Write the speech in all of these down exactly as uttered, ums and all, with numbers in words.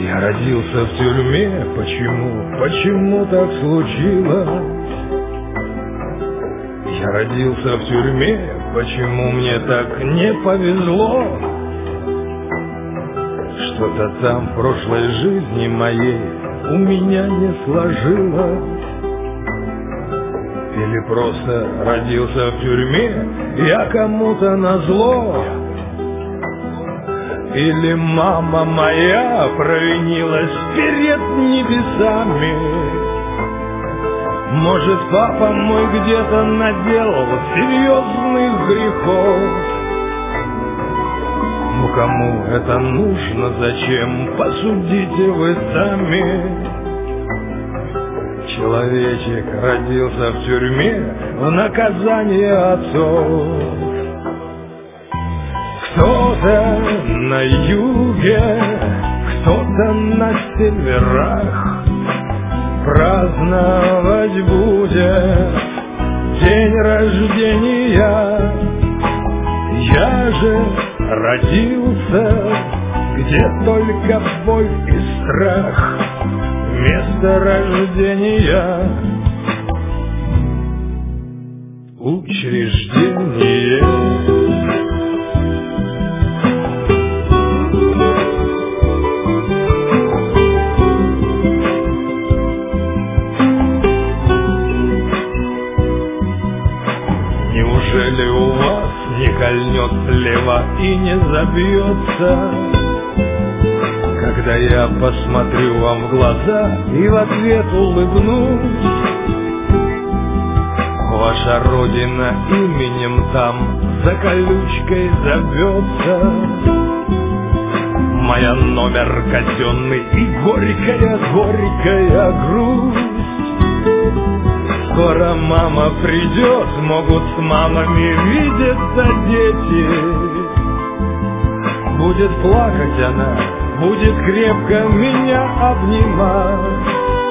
Я родился в тюрьме, почему, почему так случилось? Я родился в тюрьме, почему мне так не повезло? Что-то там в прошлой жизни моей у меня не сложилось. Или просто родился в тюрьме я кому-то назло? Или мама моя провинилась перед небесами? Может, папа мой где-то наделал серьезных грехов? Ну кому это нужно, зачем, посудите вы сами. Человечек родился в тюрьме в наказание отцов. Кто-то на юге, кто-то на северах праздновать будет день рождения. Я же родился, где только боль и страх, место рождения учреждение. Неужели у вас не кольнет слева и не забьется, когда я посмотрю вам в глаза и в ответ улыбнусь? Ваша родина именем там за колючкой зовется. Моя номер казенный и горькая-горькая грусть. Скоро мама придет, могут с мамами видеться дети. Будет плакать она, будет крепко меня обнимать.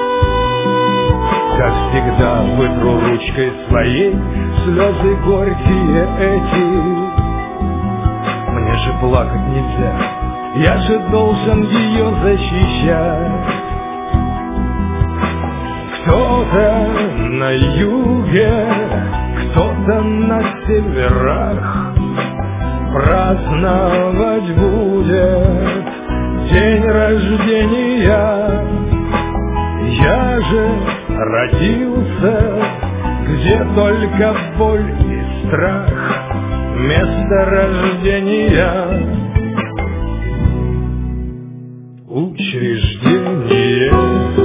Как всегда вытру ручкой своей слезы горькие эти. Мне же плакать нельзя, я же должен ее защищать. Кто-то на юге, кто-то на северах праздновать будет день рождения. Я же родился, где только боль и страх, место рождения учреждение.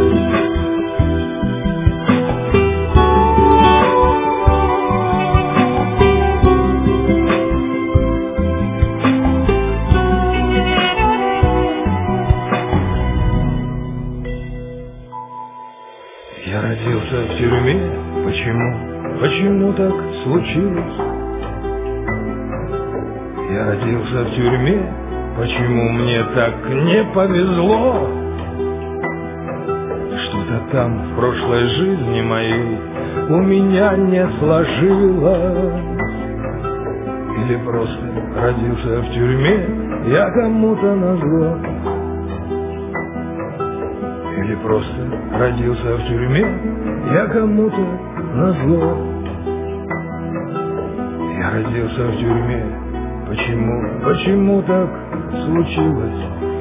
Я родился в тюрьме, почему, почему так случилось? Я родился в тюрьме, почему мне так не повезло? Что-то там в прошлой жизни моей у меня не сложилось. Или просто родился в тюрьме я кому-то назло? Или просто родился в тюрьме я кому-то назло? Я родился в тюрьме, почему, почему так случилось?